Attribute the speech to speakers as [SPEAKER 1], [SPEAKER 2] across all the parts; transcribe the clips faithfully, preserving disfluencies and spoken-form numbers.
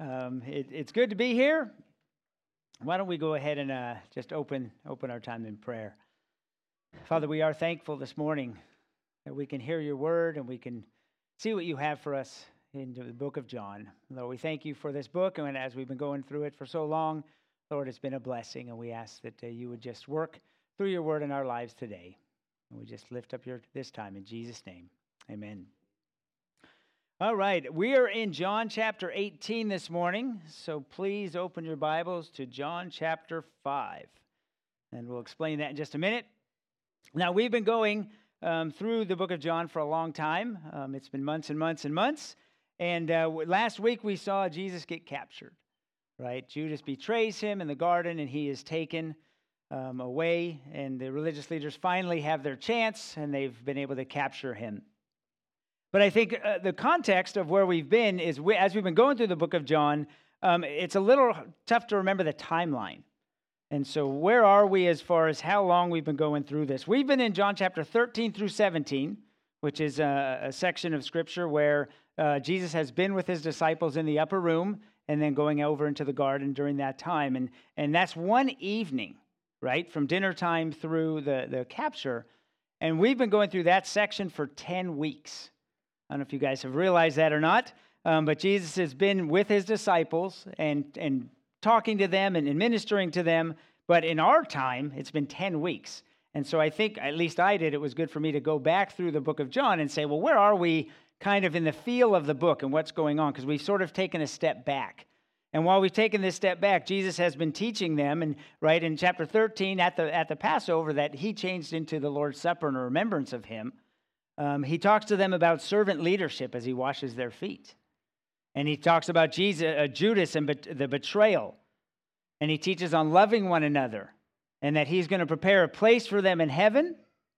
[SPEAKER 1] Um, it, it's good to be here. Why don't we go ahead and uh, just open open our time in prayer. Father, we are thankful this morning that we can hear your word and we can see what you have for us in the book of John. Lord, we thank you for this book, and as we've been going through it for so long, Lord, it's been a blessing, and we ask that uh, you would just work through your word in our lives today. And we just lift up your this time in Jesus' name. Amen. All right, we are in John chapter eighteen this morning, so please open your Bibles to John chapter five, and we'll explain that in just a minute. Now, we've been going um, through the book of John for a long time. Um, it's been months and months and months, and uh, last week we saw Jesus get captured, right? Judas betrays him in the garden, and he is taken um, away, and the religious leaders finally have their chance, and they've been able to capture him. But I think uh, the context of where we've been is, we, as we've been going through the book of John, um, it's a little tough to remember the timeline. And so where are we as far as how long we've been going through this? We've been in John chapter thirteen through seventeen, which is a, a section of Scripture where uh, Jesus has been with his disciples in the upper room and then going over into the garden during that time. And, and that's one evening, right, from dinner time through the, the capture. And we've been going through that section for ten weeks. I don't know if you guys have realized that or not, um, but Jesus has been with his disciples and, and talking to them and administering to them. But in our time, it's been ten weeks. And so I think, at least I did, it was good for me to go back through the book of John and say, well, where are we kind of in the feel of the book and what's going on? Because we've sort of taken a step back. And while we've taken this step back, Jesus has been teaching them, and right in chapter thirteen at the at the Passover, that he changed into the Lord's Supper in remembrance of him. Um, he talks to them about servant leadership as he washes their feet. And he talks about Jesus, uh, Judas and bet- the betrayal. And he teaches on loving one another and that he's going to prepare a place for them in heaven.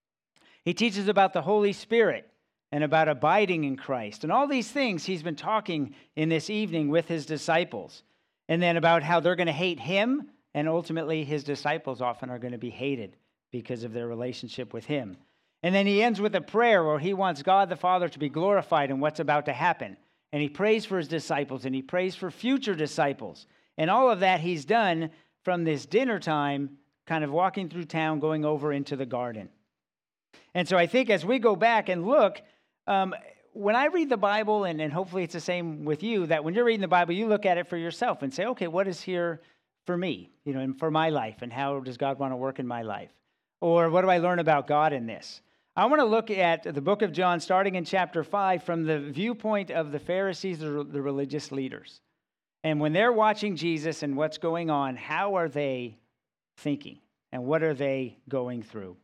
[SPEAKER 1] He teaches about the Holy Spirit and about abiding in Christ. And all these things he's been talking in this evening with his disciples. And then about how they're going to hate him, and ultimately his disciples often are going to be hated because of their relationship with him. And then he ends with a prayer where he wants God the Father to be glorified in what's about to happen. And he prays for his disciples, and he prays for future disciples. And all of that he's done from this dinner time, kind of walking through town, going over into the garden. And so I think as we go back and look, um, when I read the Bible, and, and hopefully it's the same with you, that when you're reading the Bible, you look at it for yourself and say, okay, what is here for me, you know, and for my life, and how does God want to work in my life? Or what do I learn about God in this? I want to look at the book of John, starting in chapter five, from the viewpoint of the Pharisees, the religious leaders. And when they're watching Jesus and what's going on, how are they thinking? And what are they going through?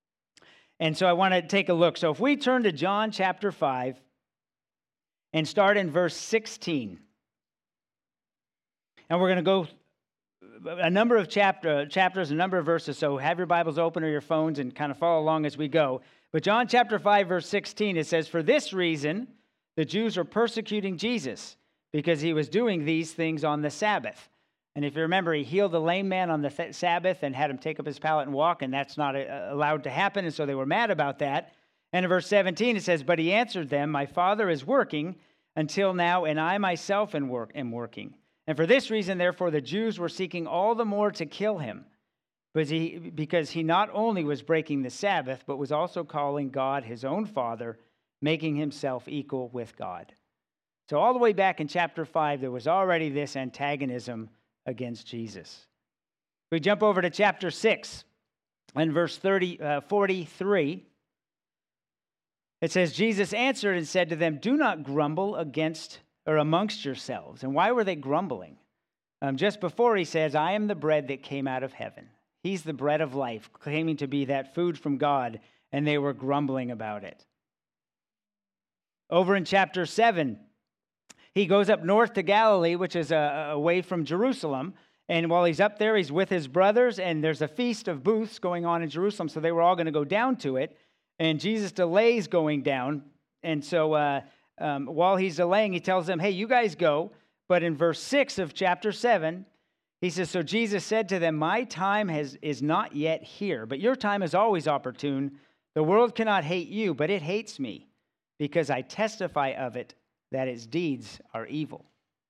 [SPEAKER 1] And so I want to take a look. So if we turn to John chapter five and start in verse sixteen. And we're going to go a number of chapter, chapters, a number of verses, so have your Bibles open or your phones and kind of follow along as we go. But John chapter five, verse sixteen, it says, "For this reason, the Jews are persecuting Jesus, because he was doing these things on the Sabbath." And if you remember, he healed the lame man on the th- Sabbath and had him take up his pallet and walk, and that's not uh, allowed to happen, and so they were mad about that. And in verse seventeen, it says, "But he answered them, My Father is working until now, and I myself am, work- am working. And for this reason, therefore, the Jews were seeking all the more to kill him, But he, because he not only was breaking the Sabbath, but was also calling God his own Father, making himself equal with God." So all the way back in chapter five, there was already this antagonism against Jesus. We jump over to chapter six, and verse thirty, uh, forty-three. It says, "Jesus answered and said to them, 'Do not grumble against or amongst yourselves.'" And why were they grumbling? Um, just before he says, "I am the bread that came out of heaven." He's the bread of life, claiming to be that food from God, and they were grumbling about it. Over in chapter seven, he goes up north to Galilee, which is uh, away from Jerusalem, and while he's up there, he's with his brothers, and there's a feast of booths going on in Jerusalem, so they were all going to go down to it, and Jesus delays going down, and so uh, um, while he's delaying, he tells them, "Hey, you guys go," but in verse six of chapter seven, he says, "So Jesus said to them, 'My time has, is not yet here, but your time is always opportune. The world cannot hate you, but it hates me, because I testify of it that its deeds are evil.'"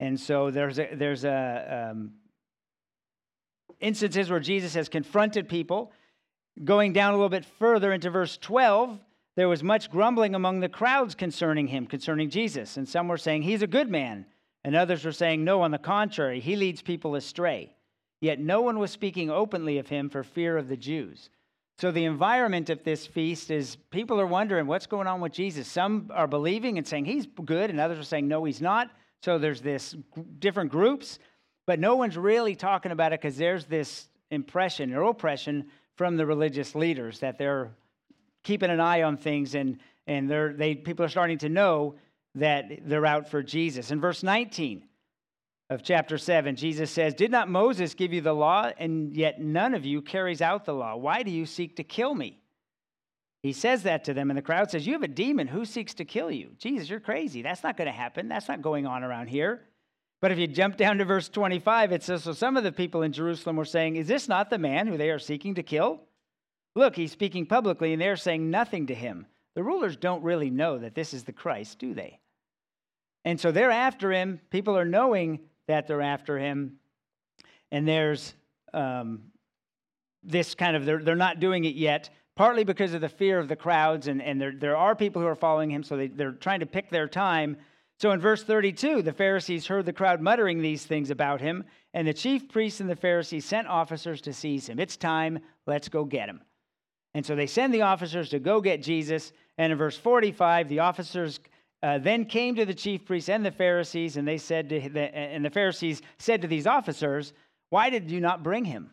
[SPEAKER 1] And so there's a, there's a um, instances where Jesus has confronted people. Going down a little bit further into verse twelve, there was much grumbling among the crowds concerning him, concerning Jesus. And some were saying, he's a good man. And others were saying, no, on the contrary, he leads people astray. Yet no one was speaking openly of him for fear of the Jews. So the environment of this feast is people are wondering what's going on with Jesus. Some are believing and saying he's good, and others are saying, no, he's not. So there's this g- different groups, but no one's really talking about it because there's this impression or oppression from the religious leaders that they're keeping an eye on things, and and they're they people are starting to know that they're out for Jesus. In verse nineteen of chapter seven, Jesus says, "Did not Moses give you the law, and yet none of you carries out the law? Why do you seek to kill me?" He says that to them, and the crowd says, "You have a demon. Who seeks to kill you?" Jesus, you're crazy. That's not going to happen. That's not going on around here. But if you jump down to verse twenty-five, it says, "So some of the people in Jerusalem were saying, 'Is this not the man who they are seeking to kill? Look, he's speaking publicly, and they're saying nothing to him.' The rulers don't really know that this is the Christ, do they?" And so they're after him. People are knowing that they're after him. And there's um, this kind of, they're, they're not doing it yet, partly because of the fear of the crowds. And, and there, there are people who are following him, so they, they're trying to pick their time. So in verse thirty-two, the Pharisees heard the crowd muttering these things about him, and the chief priests and the Pharisees sent officers to seize him. It's time, let's go get him. And so they send the officers to go get Jesus. And in verse forty-five, the officers uh, then came to the chief priests and the Pharisees, and they said to the, and the Pharisees said to these officers, "Why did you not bring him?"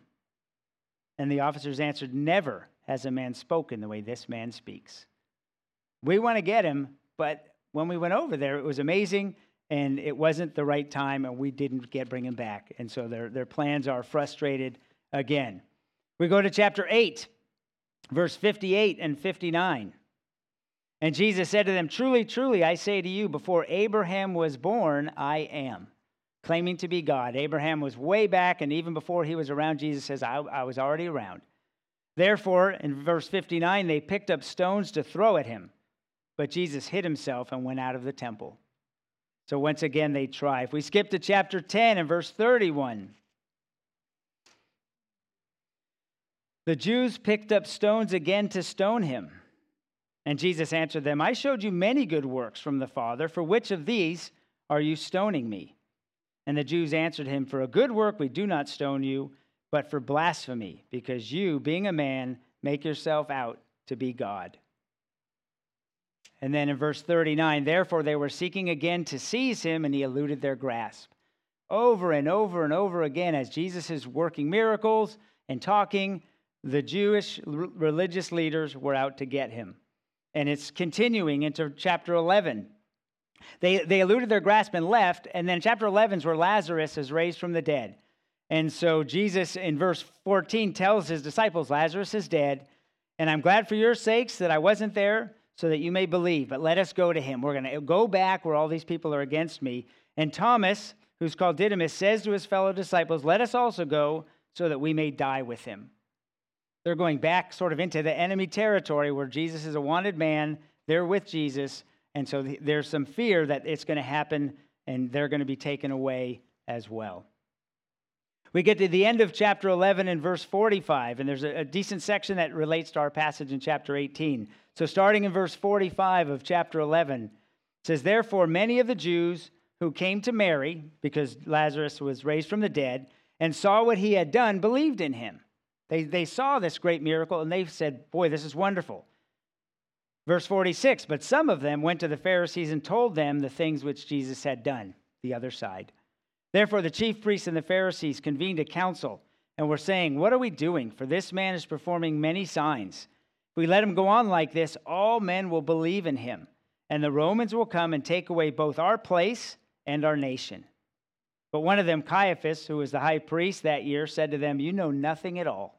[SPEAKER 1] And the officers answered, "Never has a man spoken the way this man speaks." We want to get him, but when we went over there, it was amazing, and it wasn't the right time, and we didn't get bring him back. And so their, their plans are frustrated again. We go to chapter eight, verse fifty-eight and fifty-nine. "And Jesus said to them, 'Truly, truly, I say to you, before Abraham was born, I am,'" claiming to be God. Abraham was way back, and even before he was around, Jesus says, I, I was already around. "Therefore," in verse fifty-nine, "they picked up stones to throw at him. But Jesus hid himself and went out of the temple." So once again, they try. If we skip to chapter ten and verse thirty-one. "The Jews picked up stones again to stone him. And Jesus answered them, 'I showed you many good works from the Father. For which of these are you stoning me?' And the Jews answered him, 'For a good work we do not stone you, but for blasphemy, because you, being a man, make yourself out to be God.'" And then in verse thirty-nine, "Therefore they were seeking again to seize him, and he eluded their grasp." Over and over and over again, as Jesus is working miracles and talking, the Jewish religious leaders were out to get him. And it's continuing into chapter eleven. They, they eluded their grasp and left, and then chapter eleven is where Lazarus is raised from the dead. And so Jesus, in verse fourteen, tells his disciples, "Lazarus is dead, and I'm glad for your sakes that I wasn't there, so that you may believe. But let us go to him. We're going to go back where all these people are against me." And Thomas, who's called Didymus, says to his fellow disciples, "Let us also go so that we may die with him." They're going back sort of into the enemy territory where Jesus is a wanted man. They're with Jesus. And so there's some fear that it's going to happen and they're going to be taken away as well. We get to the end of chapter eleven and verse forty-five, and there's a, a decent section that relates to our passage in chapter eighteen. So starting in verse forty-five of chapter eleven, it says, "Therefore many of the Jews who came to Mary, because Lazarus was raised from the dead, and saw what he had done, believed in him." They, they saw this great miracle, and they said, "Boy, this is wonderful." Verse forty-six, "But some of them went to the Pharisees and told them the things which Jesus had done," the other side. "Therefore the chief priests and the Pharisees convened a council and were saying, 'What are we doing? For this man is performing many signs. If we let him go on like this, all men will believe in him, and the Romans will come and take away both our place and our nation.' But one of them, Caiaphas, who was the high priest that year, said to them, 'You know nothing at all,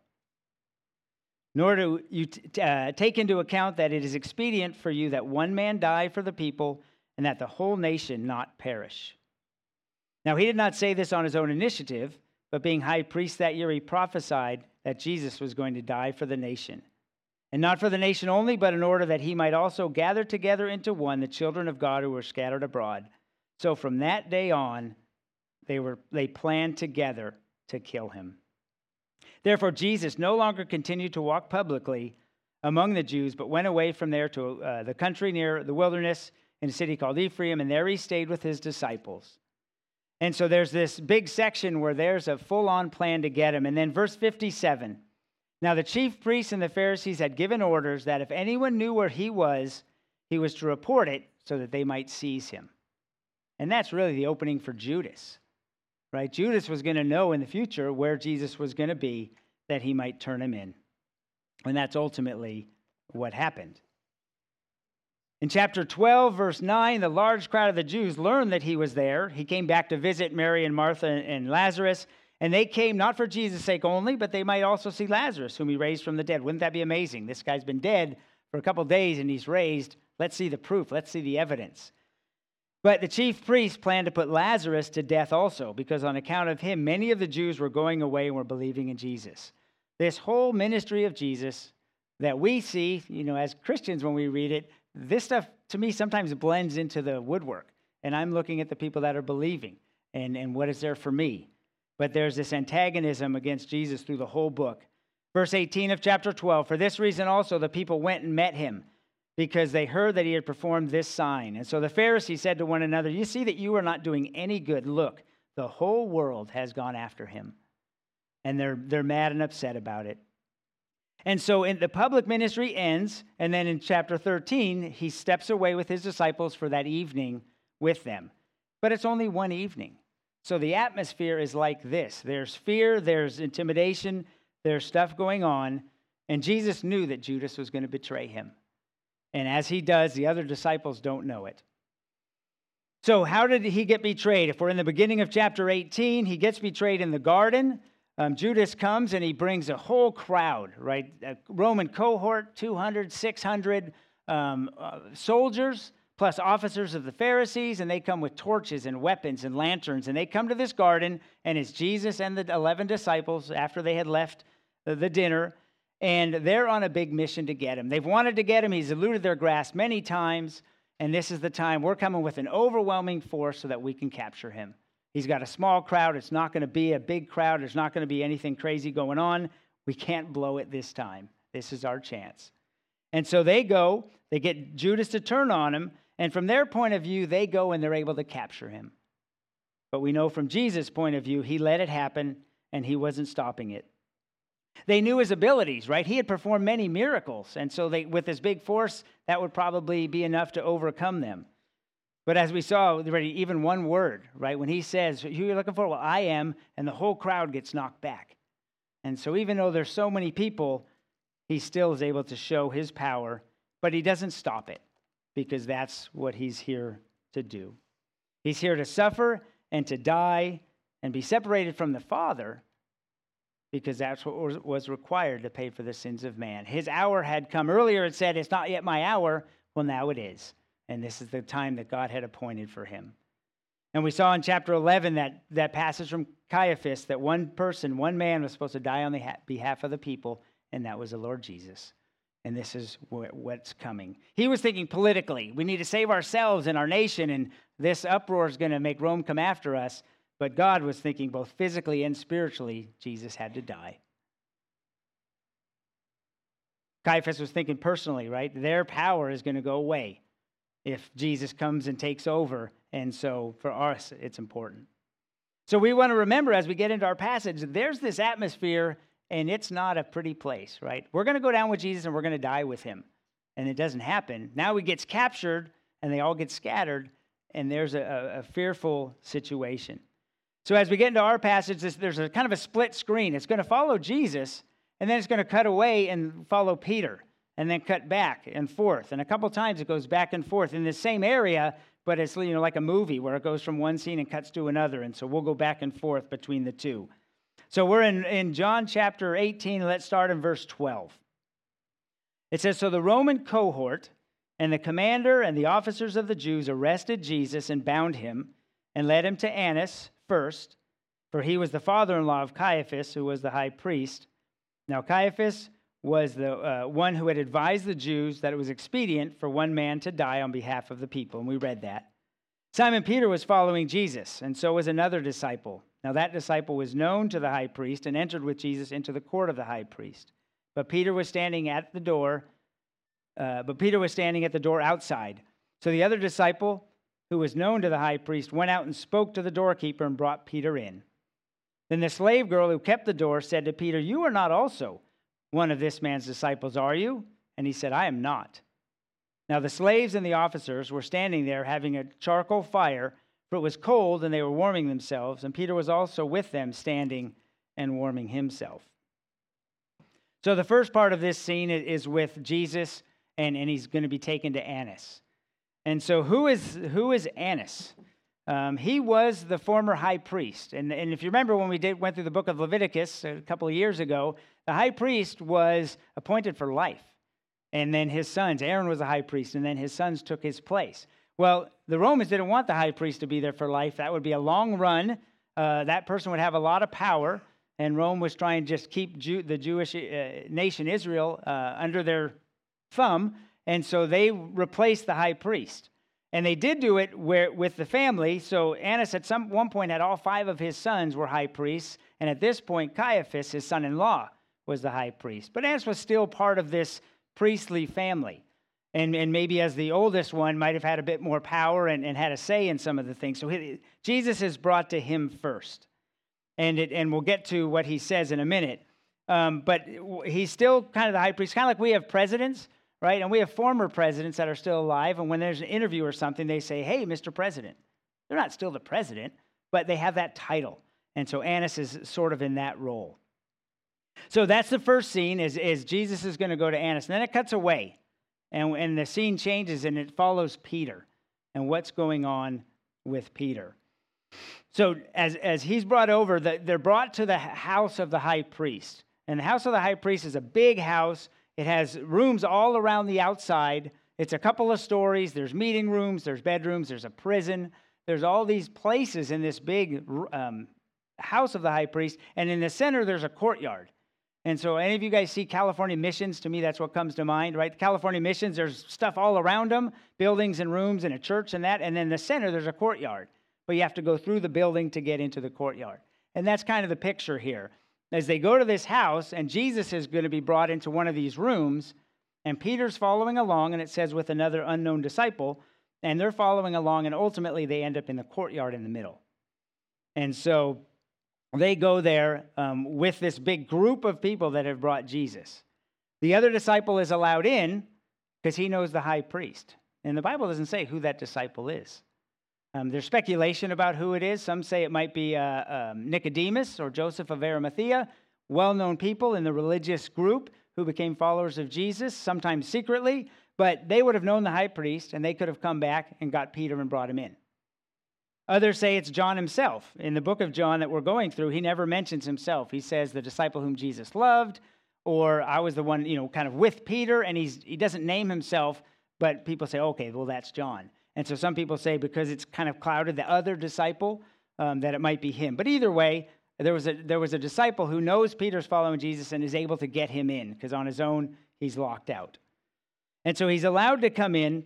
[SPEAKER 1] nor do you t- uh, take into account that it is expedient for you that one man die for the people, and that the whole nation not perish.' Now he did not say this on his own initiative, but being high priest that year, he prophesied that Jesus was going to die for the nation. And not for the nation only, but in order that he might also gather together into one the children of God who were scattered abroad. So from that day on, they were they planned together to kill him. Therefore, Jesus no longer continued to walk publicly among the Jews, but went away from there to uh, the country near the wilderness in a city called Ephraim, and there he stayed with his disciples. And so there's this big section where there's a full-on plan to get him. And then verse fifty-seven, now the chief priests and the Pharisees had given orders that if anyone knew where he was, he was to report it so that they might seize him. And that's really the opening for Judas, right? Judas was going to know in the future where Jesus was going to be, that he might turn him in. And that's ultimately what happened. In chapter twelve, verse nine, the large crowd of the Jews learned that he was there. He came back to visit Mary and Martha and Lazarus, and they came not for Jesus' sake only, but they might also see Lazarus, whom he raised from the dead. Wouldn't that be amazing? This guy's been dead for a couple days, and he's raised. Let's see the proof. Let's see the evidence. But the chief priests planned to put Lazarus to death also, because on account of him, many of the Jews were going away and were believing in Jesus. This whole ministry of Jesus that we see, you know, as Christians when we read it, this stuff to me sometimes blends into the woodwork. And I'm looking at the people that are believing and, and what is there for me. But there's this antagonism against Jesus through the whole book. Verse eighteen of chapter twelve, for this reason also the people went and met him, because they heard that he had performed this sign. And so the Pharisees said to one another, you see that you are not doing any good. Look, the whole world has gone after him. And they're they're mad and upset about it. And so in the public ministry ends, and then in chapter thirteen, he steps away with his disciples for that evening with them. But it's only one evening. So the atmosphere is like this. There's fear, there's intimidation, there's stuff going on, and Jesus knew that Judas was going to betray him. And as he does, the other disciples don't know it. So how did he get betrayed? If we're in the beginning of chapter eighteen, he gets betrayed in the garden. Um, Judas comes and he brings a whole crowd, right? A Roman cohort, two hundred, six hundred um, uh, soldiers, plus officers of the Pharisees, and they come with torches and weapons and lanterns, and they come to this garden, and it's Jesus and the eleven disciples after they had left the, the dinner, and they're on a big mission to get him. They've wanted to get him. He's eluded their grasp many times, and this is the time we're coming with an overwhelming force so that we can capture him. He's got a small crowd. It's not going to be a big crowd. There's not going to be anything crazy going on. We can't blow it this time. This is our chance. And so they go, they get Judas to turn on him, and from their point of view, they go and they're able to capture him. But we know from Jesus' point of view, he let it happen, and he wasn't stopping it. They knew his abilities, right? He had performed many miracles, and so they, with his big force, that would probably be enough to overcome them. But as we saw already, even one word, right? When he says, who are you looking for? Well, I am, and the whole crowd gets knocked back. And so even though there's so many people, he still is able to show his power, but he doesn't stop it, because that's what he's here to do. He's here to suffer and to die and be separated from the Father, because that's what was required to pay for the sins of man. His hour had come. Earlier it said, it's not yet my hour. Well, now it is. And this is the time that God had appointed for him. And we saw in chapter eleven that, that passage from Caiaphas that one person, one man was supposed to die on the ha- behalf of the people, and that was the Lord Jesus. And this is wh- what's coming. He was thinking politically, we need to save ourselves and our nation, and this uproar is going to make Rome come after us. But God was thinking both physically and spiritually, Jesus had to die. Caiaphas was thinking personally, right? Their power is going to go away if Jesus comes and takes over. And so for us, it's important. So we want to remember as we get into our passage, there's this atmosphere, and it's not a pretty place, right? We're going to go down with Jesus, and we're going to die with him. And it doesn't happen. Now he gets captured, and they all get scattered, and there's a, a fearful situation. So as we get into our passage, there's a kind of a split screen. It's going to follow Jesus, and then it's going to cut away and follow Peter, and then cut back and forth. And a couple times it goes back and forth in the same area, but it's, you know, like a movie where it goes from one scene and cuts to another. And so we'll go back and forth between the two. So we're in, in John chapter eighteen. Let's start in verse twelve. It says, so the Roman cohort and the commander and the officers of the Jews arrested Jesus and bound him and led him to Annas first, for he was the father-in-law of Caiaphas, who was the high priest. Now Caiaphas was the uh, one who had advised the Jews that it was expedient for one man to die on behalf of the people, and we read that. Simon Peter was following Jesus, and so was another disciple. Now that disciple was known to the high priest and entered with Jesus into the court of the high priest. But Peter was standing at the door, uh, but Peter was standing at the door outside. So the other disciple, who was known to the high priest, went out and spoke to the doorkeeper and brought Peter in. Then the slave girl who kept the door said to Peter, "You are not also one of this man's disciples, are you?" And he said, "I am not." Now the slaves and the officers were standing there having a charcoal fire, for it was cold and they were warming themselves, and Peter was also with them standing and warming himself. So the first part of this scene is with Jesus, and, and he's going to be taken to Annas. And so who is who is Annas? Um, he was the former high priest. And, and if you remember when we did went through the book of Leviticus a couple of years ago, the high priest was appointed for life. And then his sons, Aaron was the high priest, and then his sons took his place. Well, the Romans didn't want the high priest to be there for life. That would be a long run. Uh, that person would have a lot of power, and Rome was trying to just keep Jew, the Jewish uh, nation Israel uh, under their thumb, and so they replaced the high priest. And they did do it where, with the family. So Annas at some one point had all five of his sons were high priests, and at this point Caiaphas, his son-in-law, was the high priest. But Annas was still part of this priestly family. And, and maybe as the oldest one might have had a bit more power and, and had a say in some of the things. So he, Jesus is brought to him first. And, it, and we'll get to what he says in a minute. Um, but he's still kind of the high priest, kind of like we have presidents, right? And we have former presidents that are still alive. And when there's an interview or something, they say, "Hey, Mister President." They're not still the president, but they have that title. And so Annas is sort of in that role. So that's the first scene is, is Jesus is going to go to Annas. And then it cuts away. And, and the scene changes and it follows Peter and what's going on with Peter. So as, as he's brought over, the, they're brought to the house of the high priest. And the house of the high priest is a big house. It has rooms all around the outside. It's a couple of stories. There's meeting rooms. There's bedrooms. There's a prison. There's all these places in this big um, house of the high priest. And in the center, there's a courtyard. And so any of you guys see California Missions, to me, that's what comes to mind, right? The California Missions, there's stuff all around them, buildings and rooms and a church and that. And then in the center, there's a courtyard. But you have to go through the building to get into the courtyard. And that's kind of the picture here. As they go to this house, and Jesus is going to be brought into one of these rooms, and Peter's following along, and it says with another unknown disciple, and they're following along, and ultimately they end up in the courtyard in the middle. And so they go there um, with this big group of people that have brought Jesus. The other disciple is allowed in because he knows the high priest. And the Bible doesn't say who that disciple is. Um, there's speculation about who it is. Some say it might be uh, um, Nicodemus or Joseph of Arimathea, well-known people in the religious group who became followers of Jesus, sometimes secretly, but they would have known the high priest, and they could have come back and got Peter and brought him in. Others say it's John himself. In the book of John that we're going through, he never mentions himself. He says the disciple whom Jesus loved, or I was the one, you know, kind of with Peter, and he's he doesn't name himself, but people say, okay, well, that's John. And so some people say because it's kind of clouded the other disciple, um, that it might be him. But either way, there was a there was a disciple who knows Peter's following Jesus and is able to get him in, because on his own, he's locked out. And so he's allowed to come in,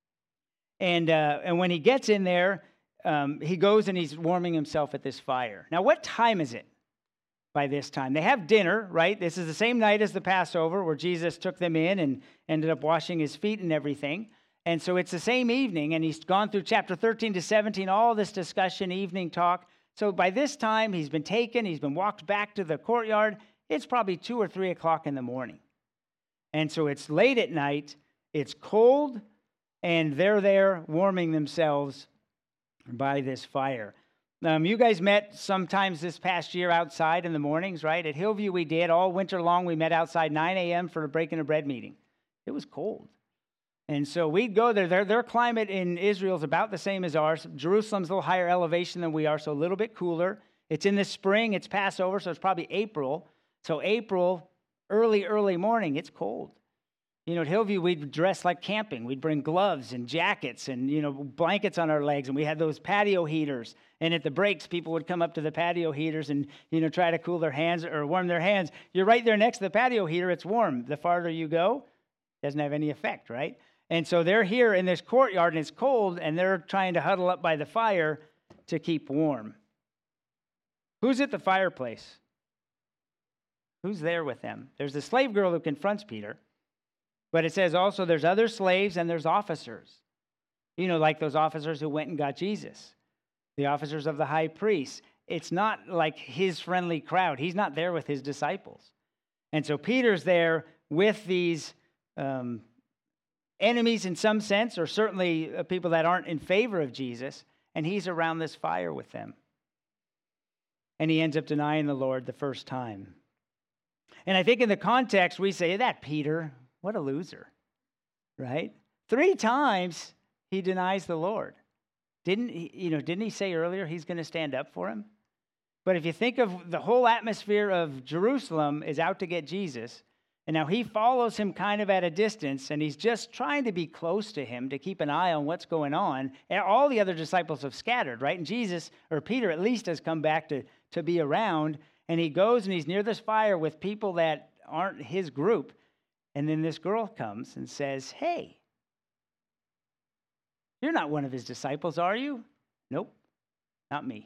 [SPEAKER 1] and uh, and when he gets in there, Um, he goes and he's warming himself at this fire. Now, what time is it by this time? They have dinner, right? This is the same night as the Passover where Jesus took them in and ended up washing his feet and everything. And so it's the same evening, and he's gone through chapter thirteen to seventeen, all this discussion, evening talk. So by this time, he's been taken, he's been walked back to the courtyard. It's probably two or three o'clock in the morning. And so it's late at night, it's cold, and they're there warming themselves by this fire. Um, you guys met sometimes this past year outside in the mornings, right? At Hillview we did. All winter long we met outside nine a.m. for a breaking of bread meeting. It was cold. And so we'd go there. Their, their climate in Israel is about the same as ours. Jerusalem's a little higher elevation than we are, so a little bit cooler. It's in the spring. It's Passover, so it's probably April. So April, early, early morning, it's cold. You know, at Hillview, we'd dress like camping. We'd bring gloves and jackets and, you know, blankets on our legs. And we had those patio heaters. And at the breaks, people would come up to the patio heaters and, you know, try to cool their hands or warm their hands. You're right there next to the patio heater. It's warm. The farther you go, it doesn't have any effect, right? And so they're here in this courtyard, and it's cold, and they're trying to huddle up by the fire to keep warm. Who's at the fireplace? Who's there with them? There's the slave girl who confronts Peter, but it says also there's other slaves and there's officers. You know, like those officers who went and got Jesus, the officers of the high priest. It's not like his friendly crowd. He's not there with his disciples. And so Peter's there with these um, enemies in some sense, or certainly people that aren't in favor of Jesus, and he's around this fire with them. And he ends up denying the Lord the first time. And I think in the context, we say, that Peter, what a loser, right? Three times he denies the Lord. Didn't he, you know, didn't he say earlier he's going to stand up for him? But if you think of the whole atmosphere of Jerusalem is out to get Jesus, and now he follows him kind of at a distance, and he's just trying to be close to him to keep an eye on what's going on. And all the other disciples have scattered, right? And Jesus, or Peter at least, has come back to, to be around, and he goes and he's near this fire with people that aren't his group. And then this girl comes and says, hey, you're not one of his disciples, are you? Nope, not me.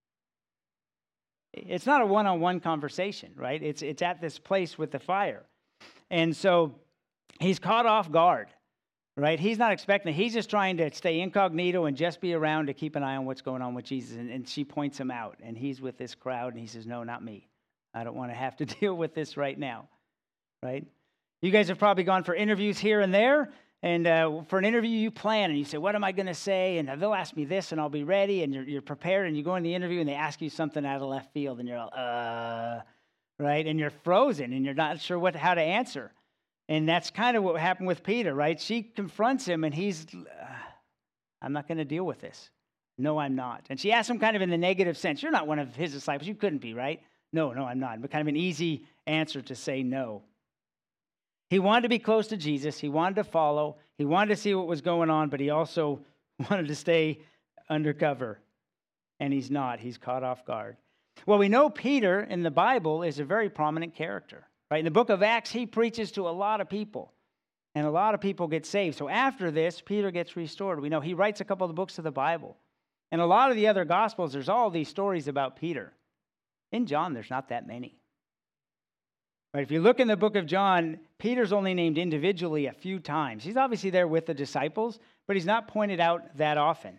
[SPEAKER 1] It's not a one-on-one conversation, right? It's it's at this place with the fire. And so he's caught off guard, right? He's not expecting it. He's just trying to stay incognito and just be around to keep an eye on what's going on with Jesus. And, and she points him out, and he's with this crowd, and he says, no, not me. I don't want to have to deal with this right now, right? You guys have probably gone for interviews here and there, and uh, for an interview you plan, and you say, what am I going to say? And they'll ask me this, and I'll be ready, and you're, you're prepared, and you go in the interview, and they ask you something out of left field, and you're all, uh, right? And you're frozen, and you're not sure what how to answer. And that's kind of what happened with Peter, right? She confronts him, and he's, uh, I'm not going to deal with this. No, I'm not. And she asks him kind of in the negative sense, you're not one of his disciples. You couldn't be, right? No, no, I'm not. But kind of an easy answer to say no. He wanted to be close to Jesus. He wanted to follow. He wanted to see what was going on, but he also wanted to stay undercover. And he's not. He's caught off guard. Well, we know Peter in the Bible is a very prominent character. Right? In the book of Acts, he preaches to a lot of people, and a lot of people get saved. So after this, Peter gets restored. We know he writes a couple of the books of the Bible. And a lot of the other Gospels, there's all these stories about Peter. In John, there's not that many. Right? If you look in the book of John, Peter's only named individually a few times. He's obviously there with the disciples, but he's not pointed out that often.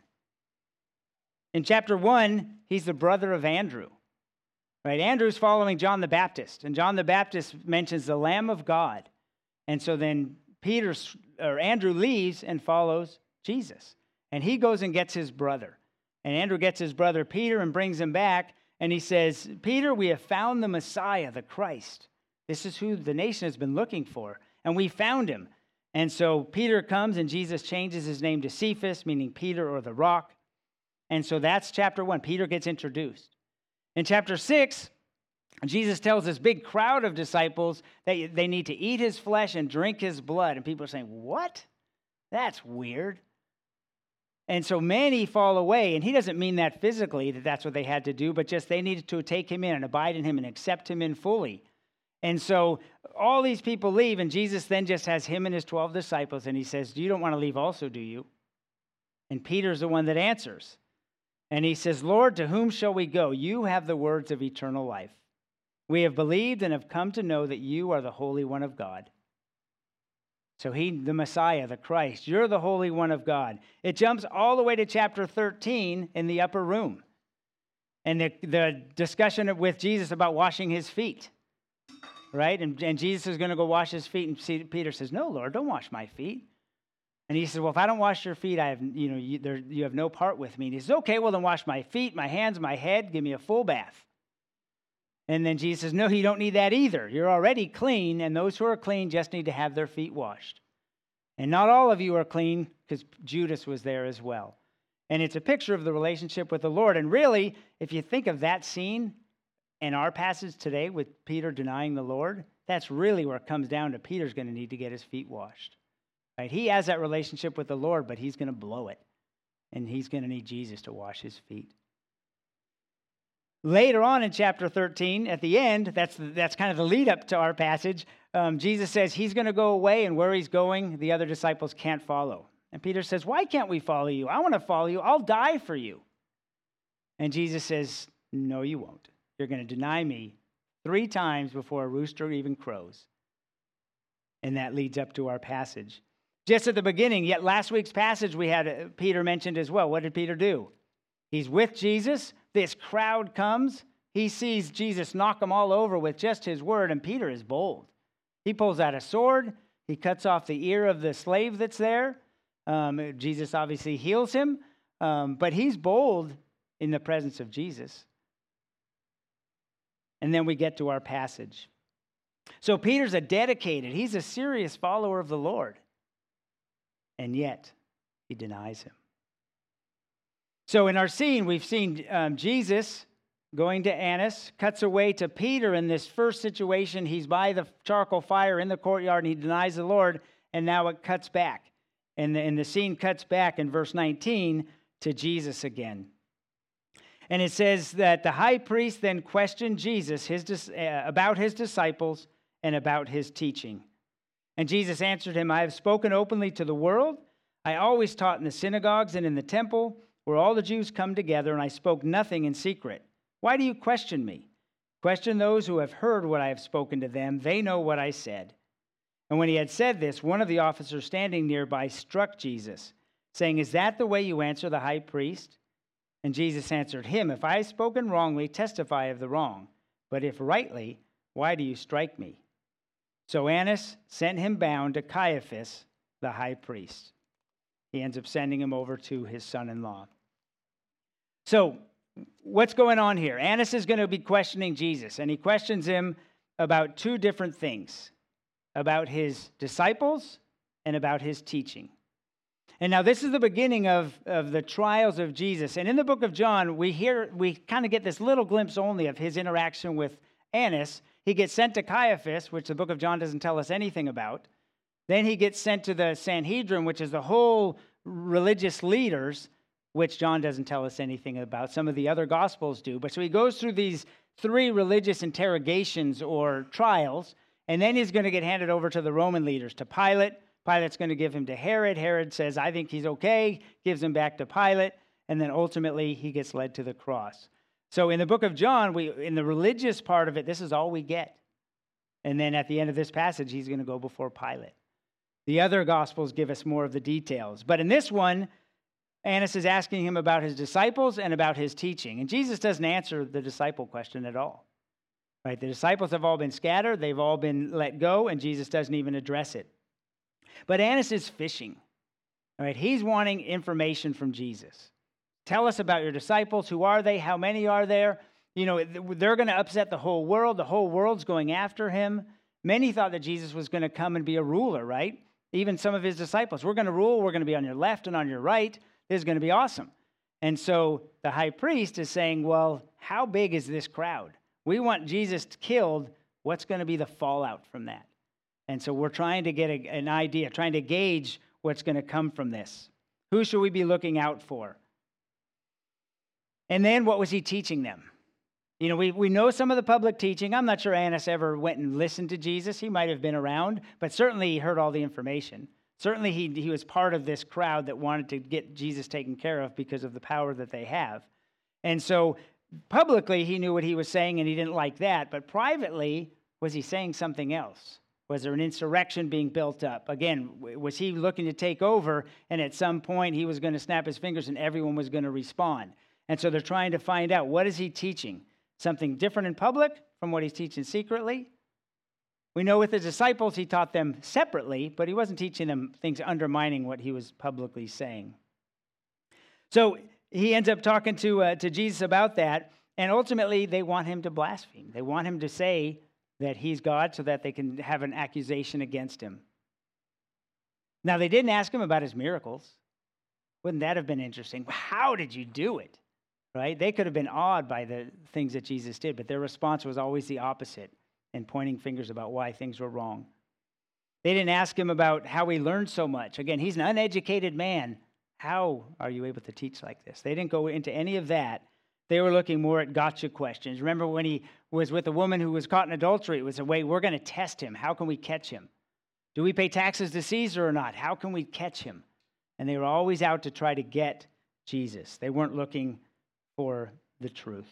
[SPEAKER 1] In chapter one, he's the brother of Andrew. Right? Andrew's following John the Baptist, and John the Baptist mentions the Lamb of God. And so then Peter or Andrew leaves and follows Jesus. And he goes and gets his brother. And Andrew gets his brother Peter and brings him back, and he says, Peter, we have found the Messiah, the Christ. This is who the nation has been looking for, and we found him. And so Peter comes, and Jesus changes his name to Cephas, meaning Peter or the rock. And so that's chapter one. Peter gets introduced. In chapter six, Jesus tells this big crowd of disciples that they need to eat his flesh and drink his blood. And people are saying, what? That's weird. And so many fall away. And he doesn't mean that physically, that that's what they had to do, but just they needed to take him in and abide in him and accept him in fully. And so all these people leave, and Jesus then just has him and his twelve disciples, and he says, you don't want to leave also, do you? And Peter's the one that answers. And he says, Lord, to whom shall we go? You have the words of eternal life. We have believed and have come to know that you are the Holy One of God. So he, the Messiah, the Christ, you're the Holy One of God. It jumps all the way to chapter thirteen in the upper room. And the, the discussion with Jesus about washing his feet. Right? And, and Jesus is going to go wash his feet. And Peter says, no, Lord, don't wash my feet. And he says, well, if I don't wash your feet, I have, you know, you, there, you have no part with me. And he says, okay, well, then wash my feet, my hands, my head. Give me a full bath. And then Jesus says, no, you don't need that either. You're already clean, and those who are clean just need to have their feet washed. And not all of you are clean, because Judas was there as well. And it's a picture of the relationship with the Lord. And really, if you think of that scene in our passage today with Peter denying the Lord, that's really where it comes down to Peter's going to need to get his feet washed. Right? He has that relationship with the Lord, but he's going to blow it. And he's going to need Jesus to wash his feet. Later on in chapter thirteen, at the end, that's, that's kind of the lead up to our passage, um, Jesus says he's going to go away, and where he's going, the other disciples can't follow. And Peter says, why can't we follow you? I want to follow you. I'll die for you. And Jesus says, no, you won't. You're going to deny me three times before a rooster even crows. And that leads up to our passage. Just at the beginning, yet last week's passage we had uh, Peter mentioned as well. What did Peter do? He's with Jesus. This crowd comes. He sees Jesus knock them all over with just his word, and Peter is bold. He pulls out a sword. He cuts off the ear of the slave that's there. Um, Jesus obviously heals him, um, but he's bold in the presence of Jesus. And then we get to our passage. So Peter's a dedicated, he's a serious follower of the Lord. And yet, he denies him. So in our scene, we've seen um, Jesus going to Annas, cuts away to Peter in this first situation. He's by the charcoal fire in the courtyard, and he denies the Lord, and now it cuts back. And the, and the scene cuts back in verse nineteen to Jesus again. And it says that the high priest then questioned Jesus his, uh, about his disciples and about his teaching. And Jesus answered him, I have spoken openly to the world. I always taught in the synagogues and in the temple, where all the Jews come together, and I spoke nothing in secret. Why do you question me? Question those who have heard what I have spoken to them. They know what I said. And when he had said this, one of the officers standing nearby struck Jesus, saying, is that the way you answer the high priest? And Jesus answered him, if I have spoken wrongly, testify of the wrong. But if rightly, why do you strike me? So Annas sent him bound to Caiaphas, the high priest. He ends up sending him over to his son-in-law. So what's going on here? Annas is going to be questioning Jesus, and he questions him about two different things, about his disciples and about his teaching. And now this is the beginning of, of the trials of Jesus. And in the book of John, we hear, we kind of get this little glimpse only of his interaction with Annas. He gets sent to Caiaphas, which the book of John doesn't tell us anything about. Then he gets sent to the Sanhedrin, which is the whole religious leaders, which John doesn't tell us anything about. Some of the other Gospels do. But so he goes through these three religious interrogations or trials, and then he's going to get handed over to the Roman leaders, to Pilate. Pilate's going to give him to Herod. Herod says, I think he's okay, gives him back to Pilate, and then ultimately he gets led to the cross. So in the book of John, we in the religious part of it, this is all we get. And then at the end of this passage, he's going to go before Pilate. The other Gospels give us more of the details. But in this one, Annas is asking him about his disciples and about his teaching. And Jesus doesn't answer the disciple question at all. Right? The disciples have all been scattered. They've all been let go, and Jesus doesn't even address it. But Annas is fishing. All right? He's wanting information from Jesus. Tell us about your disciples. Who are they? How many are there? You know, they're going to upset the whole world. The whole world's going after him. Many thought that Jesus was going to come and be a ruler, right? Even some of his disciples. We're going to rule. We're going to be on your left and on your right. This is going to be awesome. And so the high priest is saying, well, how big is this crowd? We want Jesus killed. What's going to be the fallout from that? And so we're trying to get a, an idea, trying to gauge what's going to come from this. Who should we be looking out for? And then what was he teaching them? You know, we, we know some of the public teaching. I'm not sure Annas ever went and listened to Jesus. He might have been around, but certainly he heard all the information. Certainly he, he was part of this crowd that wanted to get Jesus taken care of because of the power that they have. And so publicly he knew what he was saying and he didn't like that, but privately, was he saying something else? Was there an insurrection being built up? Again, was he looking to take over, and at some point he was going to snap his fingers and everyone was going to respond? And so they're trying to find out, what is he teaching? Something different in public from what he's teaching secretly? We know with his disciples, he taught them separately, but he wasn't teaching them things undermining what he was publicly saying. So he ends up talking to, uh, to Jesus about that, and ultimately they want him to blaspheme. They want him to say that he's God so that they can have an accusation against him. Now, they didn't ask him about his miracles. Wouldn't that have been interesting? How did you do it? Right? They could have been awed by the things that Jesus did, but their response was always the opposite and pointing fingers about why things were wrong. They didn't ask him about how he learned so much. Again, he's an uneducated man. How are you able to teach like this? They didn't go into any of that They were looking more at gotcha questions. Remember when he was with a woman who was caught in adultery? It was a way, we're going to test him. How can we catch him? Do we pay taxes to Caesar or not? How can we catch him? And they were always out to try to get Jesus. They weren't looking for the truth.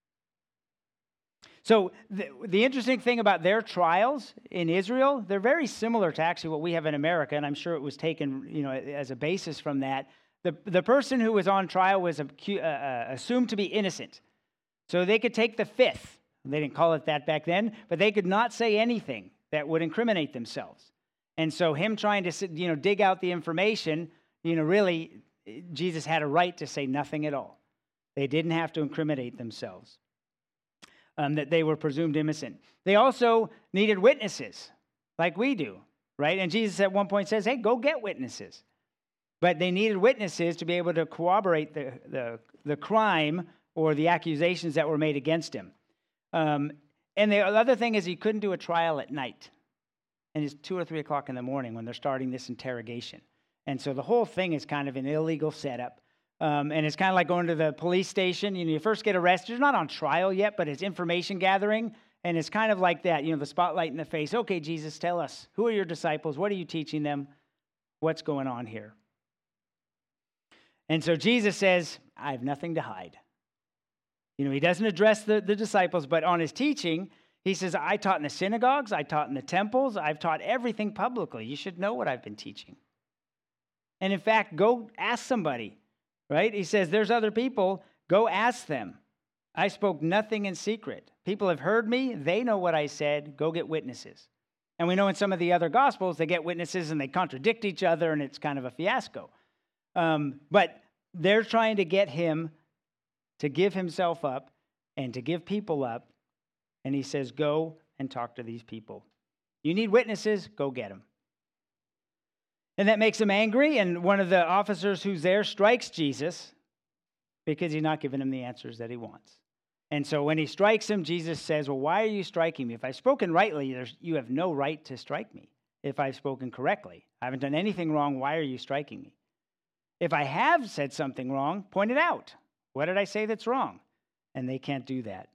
[SPEAKER 1] So the, the interesting thing about their trials in Israel, they're very similar to actually what we have in America, and I'm sure it was taken, you know, as a basis from that. The, the person who was on trial was acu- uh, assumed to be innocent. So they could take the fifth. They didn't call it that back then, but they could not say anything that would incriminate themselves. And so him trying to, you know, dig out the information, you know, really, Jesus had a right to say nothing at all. They didn't have to incriminate themselves, um, that they were presumed innocent. They also needed witnesses, like we do, right? And Jesus at one point says, hey, go get witnesses. But they needed witnesses to be able to corroborate the, the, the crime or the accusations that were made against him. Um, and the other thing is he couldn't do a trial at night. And it's two or three o'clock in the morning when they're starting this interrogation. And so the whole thing is kind of an illegal setup. Um, and it's kind of like going to the police station. You know, you first get arrested. You're not on trial yet, but it's information gathering. And it's kind of like that, you know, the spotlight in the face. Okay, Jesus, tell us, who are your disciples? What are you teaching them? What's going on here? And so Jesus says, I have nothing to hide. You know, he doesn't address the, the disciples, but on his teaching, he says, I taught in the synagogues, I taught in the temples, I've taught everything publicly. You should know what I've been teaching. And in fact, go ask somebody, right? He says, there's other people, go ask them. I spoke nothing in secret. People have heard me, they know what I said, go get witnesses. And we know in some of the other gospels, they get witnesses and they contradict each other and it's kind of a fiasco. Um, but they're trying to get him to give himself up and to give people up. And he says, go and talk to these people. You need witnesses, go get them. And that makes him angry. And one of the officers who's there strikes Jesus because he's not giving him the answers that he wants. And so when he strikes him, Jesus says, well, why are you striking me? If I've spoken rightly, there's, you have no right to strike me. If I've spoken correctly, I haven't done anything wrong, why are you striking me? If I have said something wrong, point it out. What did I say that's wrong? And they can't do that.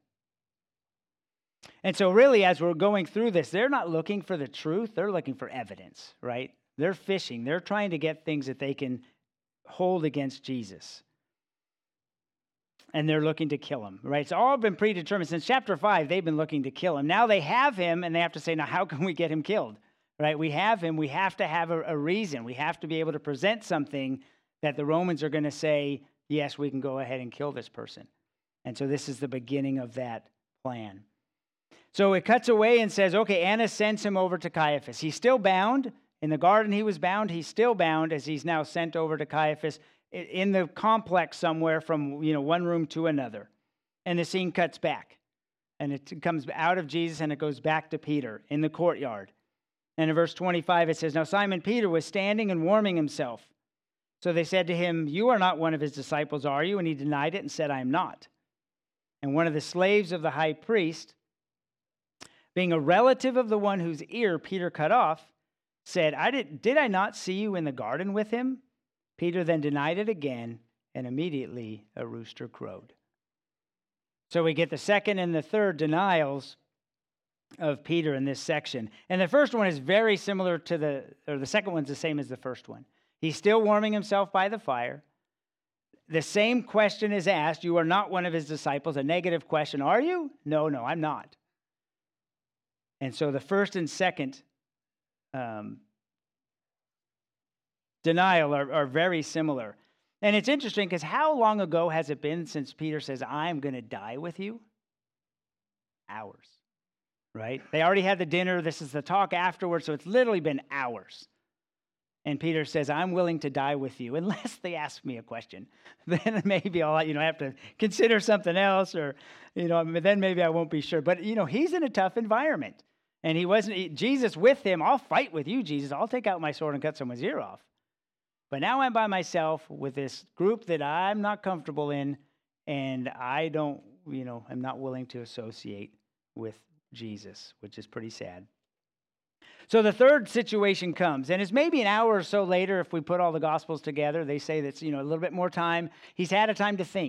[SPEAKER 1] And so really, as we're going through this, they're not looking for the truth. They're looking for evidence, right? They're fishing. They're trying to get things that they can hold against Jesus. And they're looking to kill him, right? It's all been predetermined. Since chapter five, they've been looking to kill him. Now they have him, and they have to say, now how can we get him killed, right? We have him. We have to have a, a reason. We have to be able to present something that the Romans are going to say, yes, we can go ahead and kill this person. And so this is the beginning of that plan. So it cuts away and says, okay, Annas sends him over to Caiaphas. He's still bound. In the garden he was bound. He's still bound as he's now sent over to Caiaphas in the complex somewhere from, you know, one room to another. And the scene cuts back. And it comes out of Jesus and it goes back to Peter in the courtyard. And in verse twenty-five it says, now Simon Peter was standing and warming himself. So they said to him, you are not one of his disciples, are you? And he denied it and said, I am not. And one of the slaves of the high priest, being a relative of the one whose ear Peter cut off, said, I did, did I not see you in the garden with him? Peter then denied it again, and immediately a rooster crowed. So we get the second and the third denials of Peter in this section. And the first one is very similar to the, or the second one's the same as the first one. He's still warming himself by the fire. The same question is asked. You are not one of his disciples. A negative question. Are you? No, no, I'm not. And so the first and second um, denial are, are very similar. And it's interesting because how long ago has it been since Peter says, I'm going to die with you? Hours, right? They already had the dinner. This is the talk afterwards. So it's literally been hours. And Peter says, I'm willing to die with you, unless they ask me a question. Then maybe I'll, you know, have to consider something else, or, you know, then maybe I won't be sure. But, you know, he's in a tough environment. And he wasn't, he, Jesus with him, I'll fight with you, Jesus. I'll take out my sword and cut someone's ear off. But now I'm by myself with this group that I'm not comfortable in, and I don't, you know, I'm not willing to associate with Jesus, which is pretty sad. So the third situation comes, and it's maybe an hour or so later if we put all the Gospels together. They say that's, you know, a little bit more time. He's had a time to think,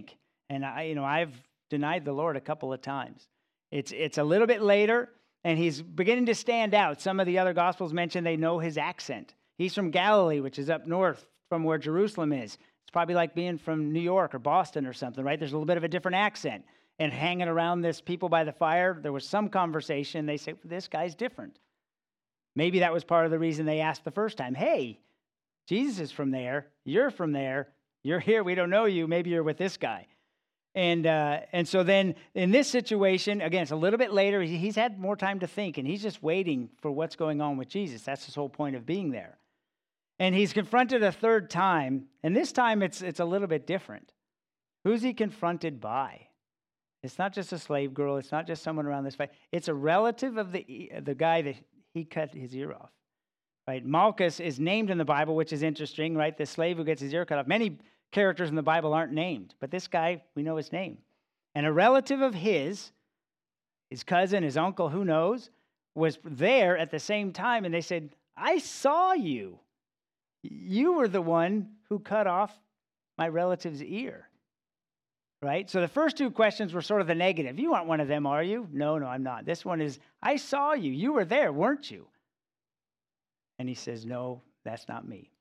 [SPEAKER 1] And I, you know, I've denied the Lord a couple of times. It's it's a little bit later, and he's beginning to stand out. Some of the other Gospels mention they know his accent. He's from Galilee, which is up north from where Jerusalem is. It's probably like being from New York or Boston or something, right? There's a little bit of a different accent. And hanging around this people by the fire, there was some conversation. They say, this guy's different. Maybe that was part of the reason they asked the first time, hey, Jesus is from there. You're from there. You're here. We don't know you. Maybe you're with this guy. And uh, and so then in this situation, again, it's a little bit later. He, he's had more time to think, and he's just waiting for what's going on with Jesus. That's his whole point of being there. And he's confronted a third time, and this time it's it's a little bit different. Who's he confronted by? It's not just a slave girl. It's not just someone around this fight. It's a relative of the the guy that he cut his ear off. Right? Malchus is named in the Bible, which is interesting, right? The slave who gets his ear cut off. Many characters in the Bible aren't named, but this guy, we know his name. And a relative of his, his cousin, his uncle, who knows, was there at the same time, and they said, I saw you. You were the one who cut off my relative's ear. Right? So the first two questions were sort of the negative. You aren't one of them, are you? No, no, I'm not. This one is, I saw you. You were there, weren't you? And he says, no, that's not me.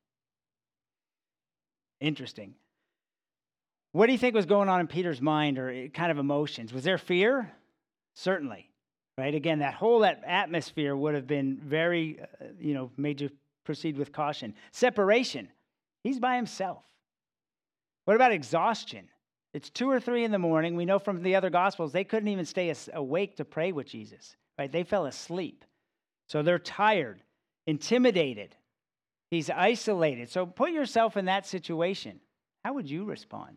[SPEAKER 1] Interesting. What do you think was going on in Peter's mind, or kind of emotions? Was there fear? Certainly. Right? Again, that whole that atmosphere would have been very, uh, you know, made you proceed with caution. Separation. He's by himself. What about exhaustion? It's two or three in the morning. We know from the other Gospels, they couldn't even stay awake to pray with Jesus, right? They fell asleep. So they're tired, intimidated. He's isolated. So put yourself in that situation. How would you respond?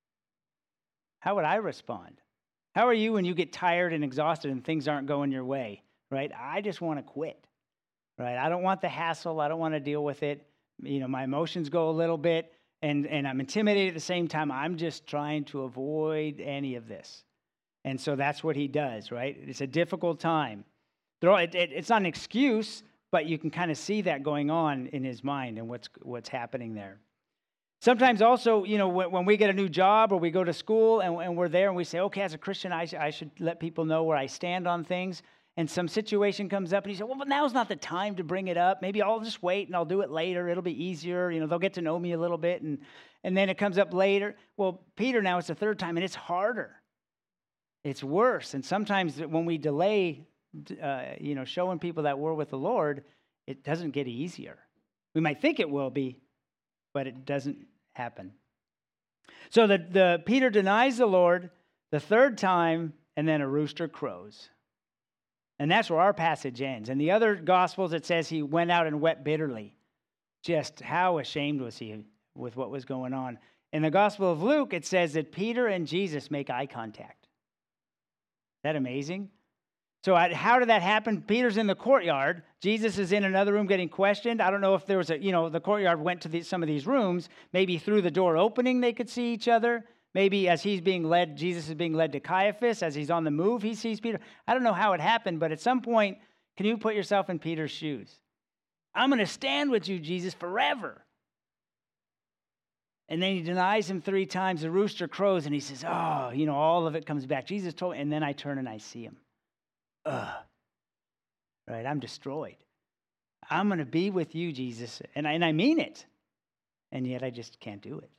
[SPEAKER 1] How would I respond? How are you when you get tired and exhausted and things aren't going your way, right? I just want to quit, right? I don't want the hassle. I don't want to deal with it. You know, my emotions go a little bit. And, and I'm intimidated at the same time. I'm just trying to avoid any of this. And so that's what he does, right? It's a difficult time. It, it, it's not an excuse, but you can kind of see that going on in his mind and what's what's happening there. Sometimes also, you know, when, when we get a new job or we go to school and, and we're there and we say, okay, as a Christian, I, I should let people know where I stand on things. And some situation comes up and you say, well, but now's not the time to bring it up. Maybe I'll just wait and I'll do it later. It'll be easier. You know, they'll get to know me a little bit. And, and then it comes up later. Well, Peter, now it's the third time and it's harder. It's worse. And sometimes when we delay, uh, you know, showing people that we're with the Lord, it doesn't get easier. We might think it will be, but it doesn't happen. So the, the Peter denies the Lord the third time, and then a rooster crows. And that's where our passage ends. In the other Gospels, it says he went out and wept bitterly. Just how ashamed was he with what was going on. In the Gospel of Luke, it says that Peter and Jesus make eye contact. Is that amazing? So how did that happen? Peter's in the courtyard. Jesus is in another room getting questioned. I don't know if there was a, you know, the courtyard went to the, some of these rooms. Maybe through the door opening, they could see each other. Maybe as he's being led, Jesus is being led to Caiaphas. As he's on the move, he sees Peter. I don't know how it happened, but at some point, can you put yourself in Peter's shoes? I'm going to stand with you, Jesus, forever. And then he denies him three times. The rooster crows, and he says, oh, you know, all of it comes back. Jesus told me, and then I turn and I see him. Ugh. Right, I'm destroyed. I'm going to be with you, Jesus, and I, and I mean it. And yet I just can't do it.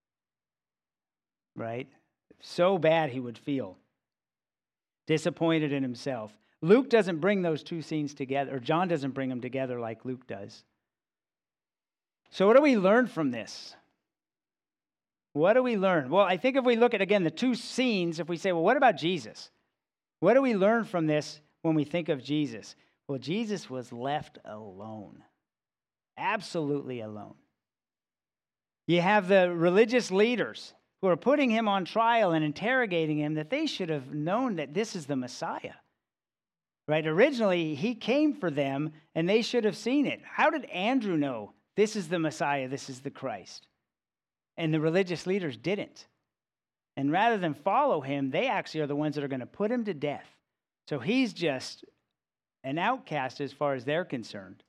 [SPEAKER 1] Right? So bad he would feel. Disappointed in himself. Luke doesn't bring those two scenes together, or John doesn't bring them together like Luke does. So what do we learn from this? What do we learn? Well, I think if we look at, again, the two scenes, if we say, well, what about Jesus? What do we learn from this when we think of Jesus? Well, Jesus was left alone. Absolutely alone. You have the religious leaders who are putting him on trial and interrogating him, that they should have known that this is the Messiah. Right? Originally, he came for them, and they should have seen it. How did Andrew know this is the Messiah, this is the Christ? And the religious leaders didn't. And rather than follow him, they actually are the ones that are going to put him to death. So he's just an outcast as far as they're concerned.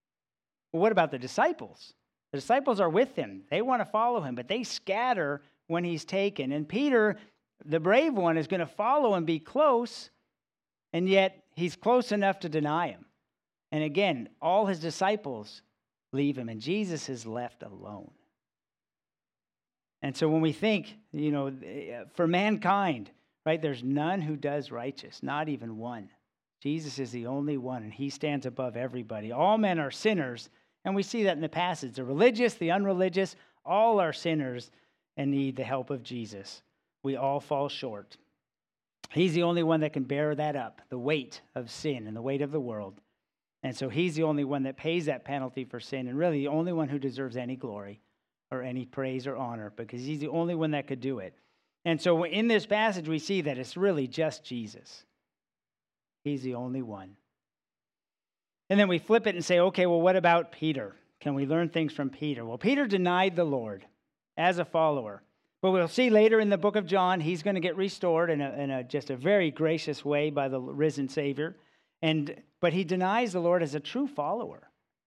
[SPEAKER 1] Well, what about the disciples? The disciples are with him. They want to follow him, but they scatter when he's taken. And Peter, the brave one, is going to follow and be close, and yet he's close enough to deny him. And again, all his disciples leave him, and Jesus is left alone. And so when we think, you know, for mankind, right, there's none who does righteous, not even one. Jesus is the only one, and he stands above everybody. All men are sinners, and we see that in the passage. The religious, the unreligious, all are sinners and need the help of Jesus. We all fall short. He's the only one that can bear that up, the weight of sin and the weight of the world. And so he's the only one that pays that penalty for sin, and really the only one who deserves any glory or any praise or honor, because he's the only one that could do it. And so in this passage, we see that it's really just Jesus. He's the only one. And then we flip it and say, okay, well, what about Peter? Can we learn things from Peter? Well, Peter denied the Lord as a follower. But we'll see later in the book of John, he's going to get restored in, a, in a, just a very gracious way by the risen Savior. And but he denies the Lord as a true follower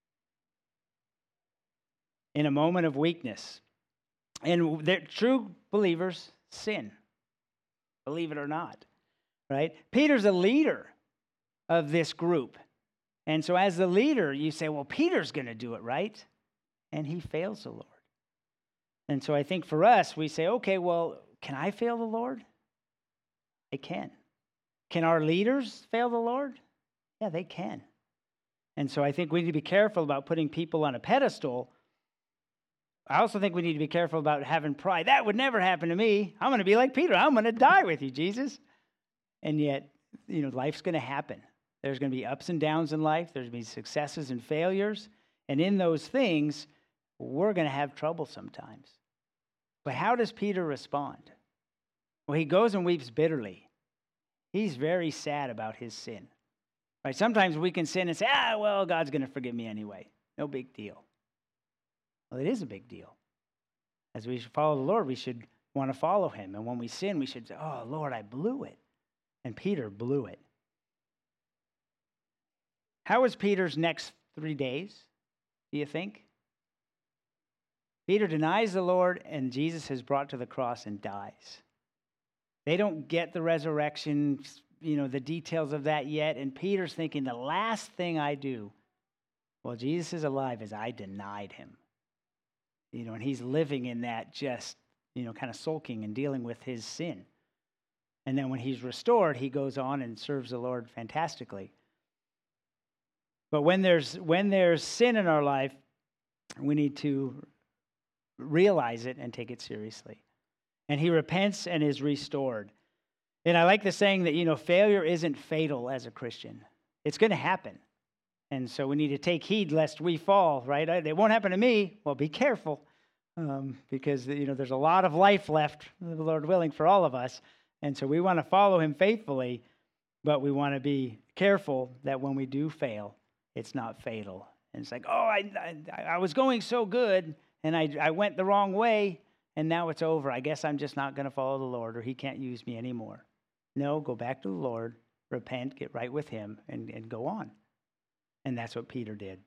[SPEAKER 1] in a moment of weakness. And true believers sin, believe it or not, right? Peter's a leader of this group. And so as the leader, you say, well, Peter's going to do it, right? And he fails the Lord. And so I think for us, we say, okay, well, can I fail the Lord? I can. Can our leaders fail the Lord? Yeah, they can. And so I think we need to be careful about putting people on a pedestal. I also think we need to be careful about having pride. That would never happen to me. I'm going to be like Peter. I'm going to die with you, Jesus. And yet, you know, life's going to happen. There's going to be ups and downs in life. There's going to be successes and failures. And in those things, we're going to have trouble sometimes. But how does Peter respond? Well, he goes and weeps bitterly. He's very sad about his sin. Right? Sometimes we can sin and say, ah, well, God's going to forgive me anyway. No big deal. Well, it is a big deal. As we follow the Lord, we should want to follow him. And when we sin, we should say, oh, Lord, I blew it. And Peter blew it. How was Peter's next three days, do you think? Peter denies the Lord, and Jesus is brought to the cross and dies. They don't get the resurrection, you know, the details of that yet. And Peter's thinking, the last thing I do while Jesus is alive is I denied him. You know, and he's living in that just, you know, kind of sulking and dealing with his sin. And then when he's restored, he goes on and serves the Lord fantastically. But when there's when there's sin in our life, we need to realize it and take it seriously. And he repents and is restored. And I like the saying that, you know, failure isn't fatal as a Christian. It's going to happen. And so we need to take heed lest we fall, right? It won't happen to me. Well, be careful um, because, you know, there's a lot of life left, the Lord willing, for all of us. And so we want to follow him faithfully, but we want to be careful that when we do fail, it's not fatal. And it's like, oh, I, I, I was going so good, and I, I went the wrong way, and now it's over. I guess I'm just not going to follow the Lord, or he can't use me anymore. No, go back to the Lord, repent, get right with him, and, and go on. And that's what Peter did.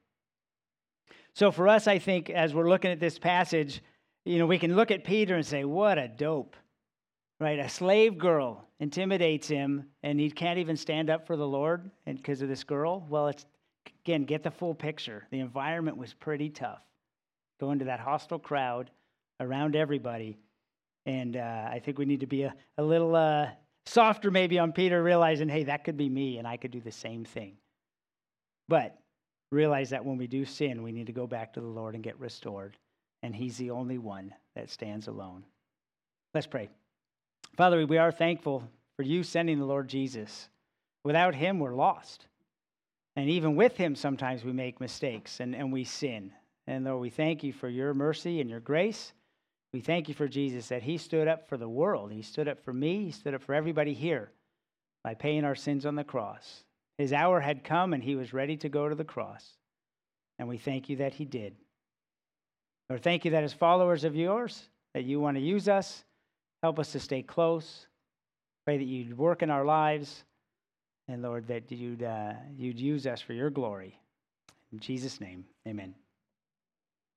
[SPEAKER 1] So for us, I think, as we're looking at this passage, you know, we can look at Peter and say, what a dope, right? A slave girl intimidates him, and he can't even stand up for the Lord and because of this girl. Well, it's, again, get the full picture. The environment was pretty tough. Going to that hostile crowd around everybody. And uh, I think we need to be a, a little uh, softer maybe on Peter, realizing, hey, that could be me, and I could do the same thing. But realize that when we do sin, we need to go back to the Lord and get restored. And he's the only one that stands alone. Let's pray. Father, we are thankful for you sending the Lord Jesus. Without him, we're lost. And even with him, sometimes we make mistakes and, and we sin. And Lord, we thank you for your mercy and your grace. We thank you for Jesus, that he stood up for the world. He stood up for me. He stood up for everybody here by paying our sins on the cross. His hour had come, and he was ready to go to the cross. And we thank you that he did. Lord, thank you that as followers of yours, that you want to use us. Help us to stay close. Pray that you'd work in our lives. And Lord, that you'd, uh, you'd use us for your glory. In Jesus' name, amen.